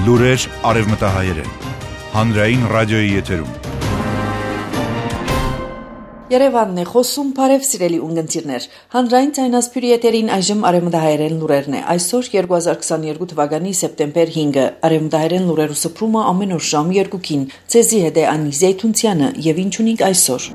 Լուրեր արևմտահայերեն, հանրային ռադիոյի եթերում։ Երևանն է խոսում, բարև սիրելի ունգընտիրներ։ Հանրային ցայնասփյուրի եթերին այժմ արևմտահայերեն լուրերն է։ Այսօր 2022 թվականի սեպտեմբեր 5-ը արևմտահայերեն լուրերու սփռումը ամեն օր ժամ 2-ին։ Ցեզի հետ է Անի Զեյթունցյանը եւ ինչ ունենք այսօր։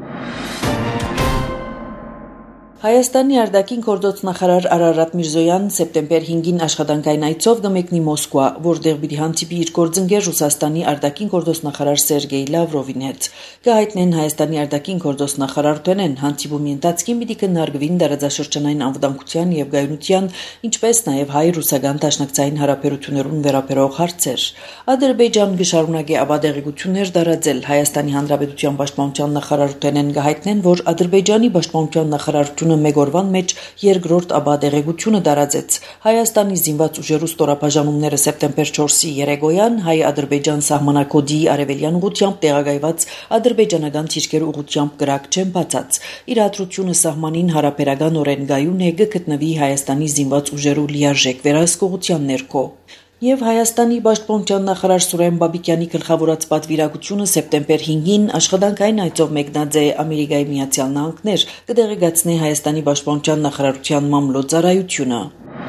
Հայաստանի արտաքին գործոց նախարար Արարատ Միրզոյան սեպտեմբեր 5-ին աշխատանքային այցով կմեկնի Մոսկվա, որտեղ պիտի հանդիպի իր գործընկեր Ռուսաստանի արտաքին գործոց նախարար Սերգեյ Լավրովին հետ։ Կհայտնեն Հայաստանի արտաքին գործոց նախարարութենեն հանդիպումի ընթացքին պիտի քննարկվին տարածաշրջանային անվտանգության եւ գայունության, ինչպես նաեւ հայ-ռուսական դաշնակցային հարաբերություններուն վերաբերող հարցեր։ Ադրբեջան կշարունակի ապադեղեցություններ տարածել Հայաստանի Հանրապետության պաշտպանության նախարարութենեն կհայտնեն, որ Ադրբեջանի պաշտպանության նախարարությունը մեգորվան մեջ երկրորդ ապադեղեցությունը տարածեց։ Հայաստանի զինված ուժերու ստորաբաժանումները սեպտեմբեր 4-ի երեկոյան հայ-ադրբեջան սահմանակոդի արևելյան ուղությամբ տեղակայված ադրբեջանական թիրքերի ուղությամբ կրակ չեն բացած։ Իրադրությունը սահմանին հարաբերական օրենգայուն է գտնվի Հայաստանի զինված ուժերու լիարժեք վերահսկողության ներքո։ Եվ Հայաստանի պաշտպանության նախարար Սուրեն Բաբիկյանի գլխավորած պատվիրակությունը սեպտեմբեր 5-ին աշխատանքային այցով մեկնած է Ամերիկայի Միացյալ Նահանգներ, կդեղեկացնի Հայաստանի պաշտպանության նախարարության մամլոյցարայությունը։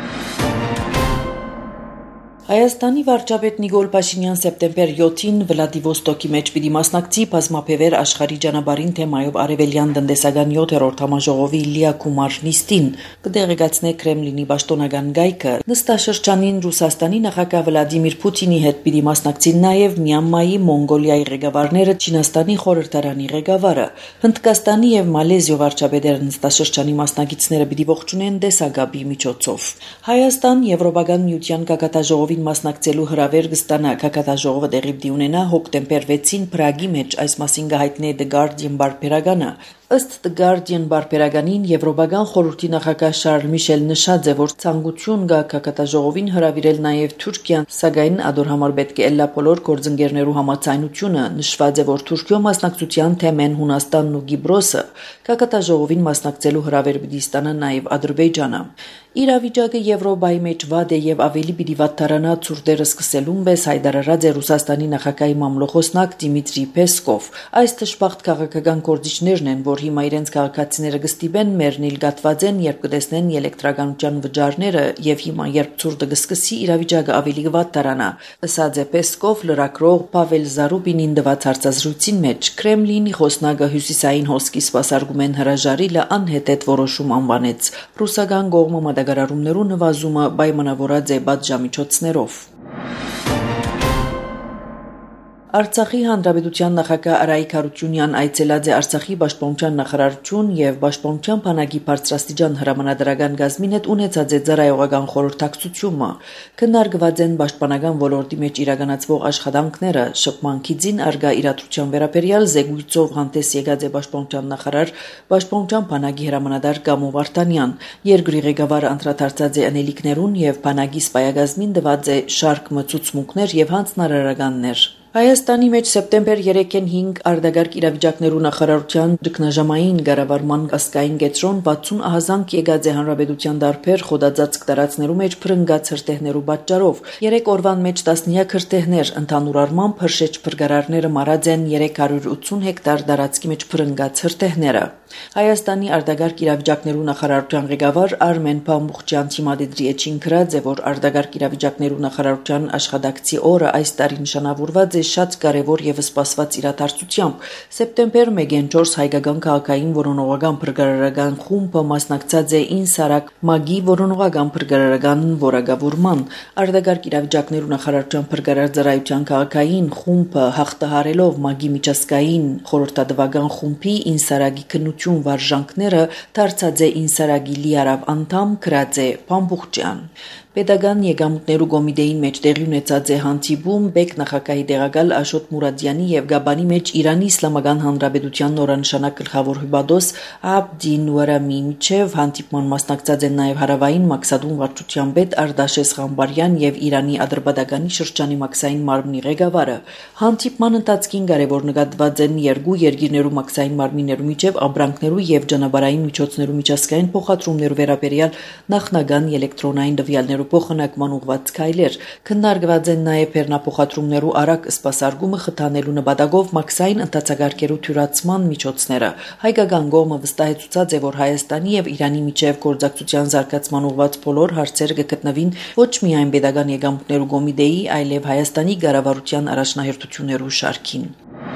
Հայաստանի վարչապետ Նիկոլ Փաշինյան սեպտեմբեր 7-ին Վլադիվոստոկի մեջ պիտի մասնակցի բազմապևեր աշխարհի ճանապարհին թեմայով արևելյան տնտեսական 7-րդ համաժողովի լիակումար նիստին, կդեղեկացնե Կրեմլինի պաշտոնական գայքը։ Նստաշրջանին Ռուսաստանի նախագահ Վլադիմիր Պուտինի հետ պիտի մասնակցին նաև Մյանմայի, Մոնգոլիայի ղեկավարները, Չինաստանի խորհրդարանի ղեկավարը, Հնդկաստանի եւ Մալեզիա վարչապետերը նստաշրջանի մասնակիցները պիտի ողջունեն տեսակապի միջոցով։ Հայաստան Եվրոպական միության գագաթաժողովի մասնակցելու հրավեր կստանա գագաթաժողովը տեղի պիտի ունենա հոկտեմբեր 6-ին Պրագի մեջ, այս մասին կհայտնի The Guardian բարբերականը։ Ըստ The Guardian բարբերականին Եվրոպական խորհրդի նախագահ Շարլ Միշել նշած է, որ ցանկություն կա գագաթաժողովին հրավիրել նաև Թուրքիան, սակայն ադոր համար պետք է ելլա բոլոր գործընկերներու համաձայնությունը։ Նշված է, որ Թուրքիո մասնակցության թեմեն Հունաստանն ու Կիպրոսը, գագաթաժողովին մասնակցելու հրավեր պիտի ստանա նաև Ադրբեջանը։ Իրավիճակը Եվրոպայի մեջ վատ է եւ ավելի պիտի վատթարանա ցուրտերը սկսելուն պես հայտարարած է Ռուսաստանի նախագահի մամլոխոսնակ Դիմիտրի Պեսկով։ Այս թշպախտ քաղաքական գործիչներն են, որ հիմա իրենց քաղաքացիները կստիպեն մեռնել գատված են, երբ կտեսնեն էլեկտրականության վճարները եւ հիմա երբ ցուրտը կսկսի իրավիճակը ավելի կվատթարանա։ Ըսած է Պեսկով լրագրող Պավել Զարուբինին դված հարցազրույցին մեջ Կրեմլինի խոսնակը հյուսիսային հոսքի սպասարկումեն հրաժարիլը անհետետ որոշում անվանեց։ Ռուսական կողմը մատակարարումներու նվազումը պայմանավորած է պատժամիջոցներով։ Արցախի հանրապետության նախագահ Արայիկ Հարությունյան այցելած է Արցախի պաշտպանության նախարարություն եւ պաշտպանության բանակի բարձրաստիճան հրամանատարական գազմին հետ ունեցած է ծառայողական խորհրդակցությունը։ Քննարկված են պաշտպանական ոլորտի մեջ իրականացվող աշխատանքները, շփման քիծին արգա իրադրության վերաբերյալ զեկույցով հանդես եկած է պաշտպանության նախարար, պաշտպանության բանակի հրամանատար Կամո Վարդանյան։ Երկրի ղեկավարը անդրադարձած է անելիքներուն եւ բանակի սպայագազմին տված է շարք մծուցմունքներ եւ հանձնարարականներ։ Հայաստանի մեջ սեպտեմբեր 3-ին 5 արտագարգ իրավիճակներու նախարարության ճգնաժամային կառավարման ասկային կետրոն 60 ահազանգ եկած է հանրապետության դարբեր խոդածածկ տարածքներու մեջ փրկած հրթեհներու պատճառով 3 օրվան մեջ 10 հրթեհներ ընդհանուր առմամբ հրշեջ փրկարարները մարած են 380 հեկտար տարածքի մեջ փրկած հրթեհները։ Հայաստանի արտագարգ իրավիճակներու նախարարության ղեկավար Արմեն Փամբուխչյան թիմադեդրի էջին գրած է, որ արտագարգ իրավիճակներու նախարարության աշխատակցի օրը այս տարի նշանավորված է շատ կարևոր եւ սպասված իրադարձությամբ։ Սեպտեմբեր 1-4 հայկական քաղաքային որոնողական փրկարարական խումբը մասնակցած է Ինսարակ Մագի որոնողական փրկարարական որակավորման։ Արտագարգ իրավիճակներու նախարարության փրկարար ծառայության քաղաքային խումբը հաղթահարելով Մագի միջազգային խորհրդատվական խումբի Ինսարագի քննություն վարժանքները դարձած է Ինսարագի լիարավ անդամ գրած է Փամբուխչյան։ Պետական եկամուտներու կոմիտեին մեջ տեղի ունեցած է հանդիպում Բեկ նախագահի տեղակալ Աշոտ Մուրադյանի եւ Գաբանի մեջ Իրանի Իսլամական Հանրապետության նորանշանակ գլխավոր հյուպատոս Աբդի Նուրամի միջև հանդիպման մասնակցած են նաեւ Հարավային Մաքսադուն վարչության պետ Արդաշես Ղամբարյան եւ Իրանի Ադրբեջանի շրջանի մաքսային մարմնի ղեկավարը։ Հանդիպման ընթացքին կարևոր նկատված են երկու երկիրներու մաքսային մարմիններու միջև ապրանքներու եւ ճանապարհային միջոցներու միջազգային փոխադրումներու վերաբերյալ նախնական էլեկտրոնային դվյալներու գաղտնիքներու փոխանակման ուղղված քայլեր։ Քննարկված են նաև բեռնափոխադրումներու արագ սպասարկումը խթանելու նպատակով մաքսային ընթացակարգերու թյուրացման միջոցները։ Հայկական կողմը վստահեցուցած է, որ Հայաստանի եւ Իրանի միջև գործակցության զարգացման ուղղված բոլոր հարցերը կգտնվին ոչ միայն պետական եկամուտներու կոմիտեի, այլև Հայաստանի կառավարության առաջնահերթություններու շարքին։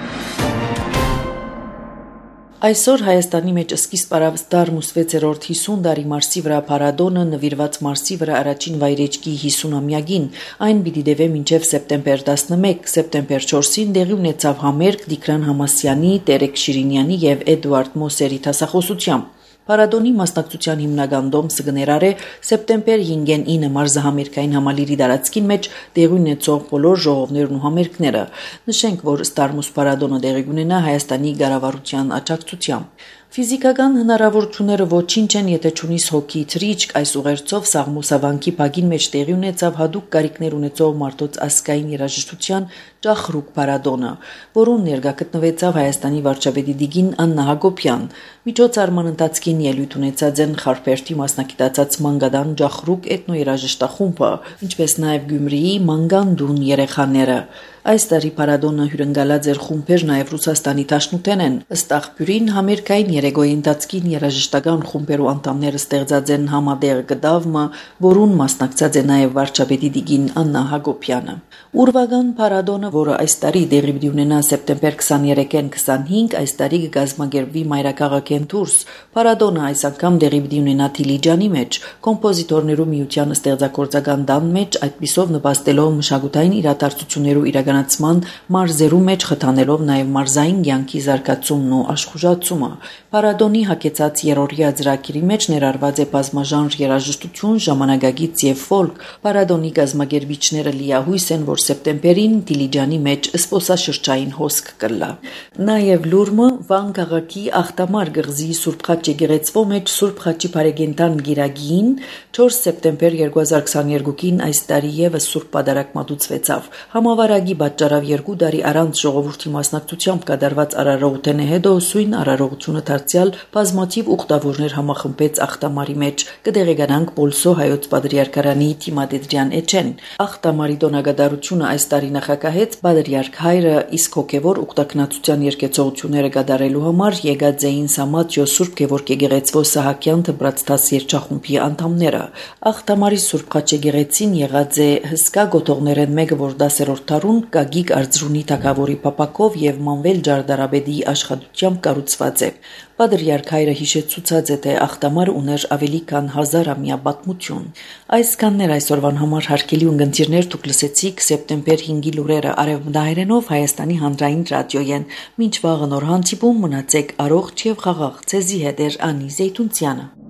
Այսօր Հայաստանի մեջ սկիզբ արավ Ստարմուս 6-րդ 50 տարի Մարսի վրա փառատոնը նվիրված Մարսի վրա առաջին վայրեջքի 50-ամյակին, այն պիտի դեվե մինչև սեպտեմբեր 11, սեպտեմբեր 4-ին տեղի ունեցավ համերգ Տիգրան Համասյանի, Տերեկ Շիրինյանի եւ Էդուարդ Մոսերի դասախոսությամբ։ Փառատոնի մասնակցության հիմնական դոմսը կներառե սեպտեմբեր 5-ին 9 մարզահամերգային համալիրի տարածքին մեջ տեղի ունեցող բոլոր ժողովներն ու համերգները։ Նշենք, որ Ստարմուս փառատոնը տեղի կունենա Հայաստանի կառավարության աջակցությամբ։ Ֆիզիկական հնարավորությունները ոչինչ են, եթե չունիս հոգի թրիչք, այս ուղերձով Սաղմոսավանքի բակին մեջ տեղի ունեցավ հadoop կարիքներ ունեցող մարդոց ազգային երաժշտության Ճախրուկ փառատոնը, որում ներկա գտնվեցավ Հայաստանի վարչապետի Տիկին Աննա Հակոբյան։ Միջոցառման ընթացքին ելույթ ունեցած են Խարփերթի մասնակցած Մանգադան Ճախրուկ էթնոերաժշտախումբը, ինչպես նաև Գյումրիի Մանգանդուն երեխաները։ Այս տարի փառատոնը հյուրընկալած էր խումբեր նաև Ռուսաստանի Դաշնութեն են։ Ըստ աղբյուրին համերգային երեկոյի ընթացքին երաժշտական խումբերու անդամները ստեղծած են համատեղ գդավը, որուն մասնակցած է նաև վարչապետի Տիկին Աննա Հակոբյանը։ Ուրվական փառատոնը, որը այս տարի տեղի պիտի ունենա սեպտեմբեր 23-ին 25, այս տարի կկազմակերպվի մայրաքաղաքեն դուրս։ Փառատոնը այս անգամ տեղի պիտի ունենա Դիլիջանի մեջ, կոմպոզիտորներու միության ստեղծագործական տան մեջ, այդպիսով նպաստելով մշակութային իրադարձություններու իրականացման մարզերու մեջ խթանելով նաև մարզային կյանքի զարգացումն ու աշխուժացումը։ Փառատոնի հագեցած երրորդյա ծրագիրի մեջ ներառված է բազմաժանր երաժշտություն, ժամանակակից եւ ֆոլք։ Փառատոնի կազմակերպիչները լիահույս են, որ սեպտեմբերին Դիլիջանի մեջ զբոսաշրջային հոսք կլա։ Նաև Լուրմը Վան քաղաքի Ախտամար գղզի Սուրբ Խաչ եկեղեցվո մեջ Սուրբ Խաչի բարեգենտան գիրագին 4 սեպտեմբեր 2022-ին այս տարի եւս Սուրբ Պատարագ մատուցվեցավ։ Համավարակի պատճառով 2 տարի առանց ժողովրդի մասնակցությամբ կատարված արարողութենը հետո սույն արարողությունը դարձյալ բազմաթիվ ուխտավորներ համախմբեց Ախտամարի մեջ։ Կդեղեկանանք Պոլսո հայոց պատրիարքարանի Թիմադեդրյան Էչեն։ Ախտամարի տոնակատարությունը այս տարի նախակահեց պատրիարք հայրը, իսկ հոգևոր ուխտակնացության երկեցողությունները կատարելու համար եկած էին Սամաթյո Սուրբ Գևորգ եկեղեցվո Սահակյան դպրոցտաս երջախումբի անդամները։ Ախտամարի Սուրբ Խաչ եկեղեցին եղած է հսկա գոտողներեն մեկը, որ 10-րդ դարուն Գագիկ Արձրունի թագավորի պապակով եւ Մանվել Ջարդարաբեդի աշխատությամբ կառուցված է։ Պատրիարք հայրը հիշեցուցած է, թե Ախտամարը ուներ ավելի քան 1000-ամյա պատմություն։ Այսքաններ այսօրվան համար հարգելի ունգընտիրներ, դուք լսեցիք սեպտեմբեր 5-ի լուրերը արևմտահայերենով Հայաստանի հանրային ռադիոյեն։ Մինչ վաղը նոր հանդիպում, մնացեք առողջ եւ խաղաղ։ Ձեզի հետ է Անի Զեյթունցյանը։